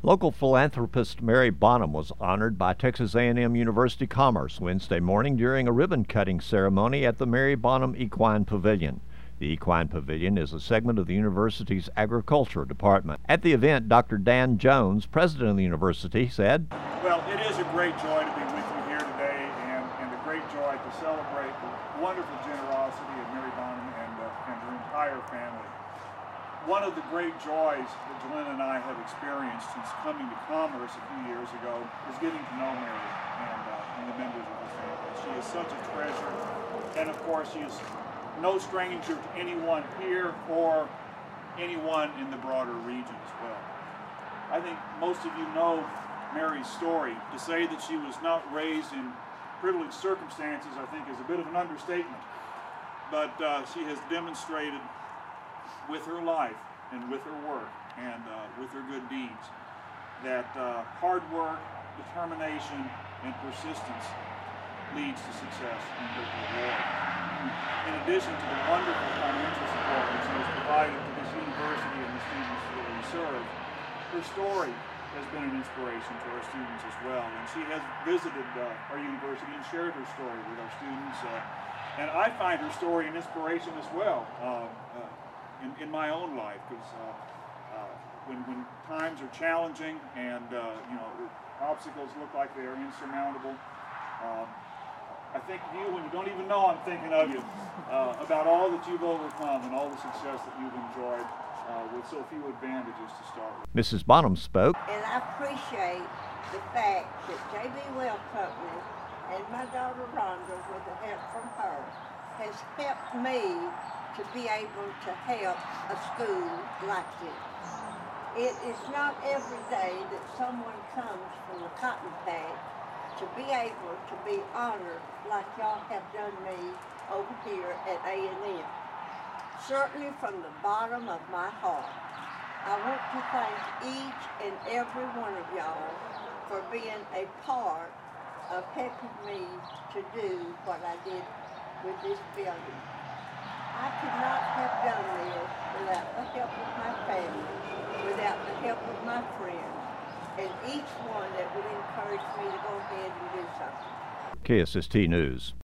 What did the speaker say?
Local philanthropist Mary Bonham was honored by Texas A&M University Commerce Wednesday morning during a ribbon-cutting ceremony at the Mary Bonham Equine Pavilion. The Equine Pavilion is a segment of the university's agriculture department. At the event, Dr. Dan Jones, president of the university, said, "Well, it is a great joy to be with you here today and a great joy to celebrate the wonderful generosity of Mary Bonham and her entire family. One of the great joys that Glenn and I have experienced since coming to Commerce a few years ago is getting to know Mary and the members of her family. She is such a treasure, and of course she is no stranger to anyone here or anyone in the broader region as well. I think most of you know Mary's story. To say that she was not raised in privileged circumstances, I think, is a bit of an understatement. But she has demonstrated with her life and with her work and with her good deeds that hard work, determination, and persistence leads to success and good reward. In addition to the wonderful financial support that she has provided to this university and the students that we serve, her story has been an inspiration to our students as well. And she has visited our university and shared her story with our students. And I find her story an inspiration as well in my own life, because when times are challenging and obstacles look like they are insurmountable, I think of you when you don't even know I'm thinking of you, about all that you've overcome and all the success that you've enjoyed with so few advantages to start with. Mrs. Bonham spoke. And I appreciate the fact that J.B. Well Company and my daughter Rhonda, with the help from her, has helped me to be able to help a school like this. It is not every day that someone comes from the cotton patch to be able to be honored like y'all have done me over here at A&M. Certainly from the bottom of my heart, I want to thank each and every one of y'all for being a part of helping me to do what I did with this building. I could not have done this without the help of my family, without the help of my friends, and each one that would encourage me to go ahead and do something. KSST News.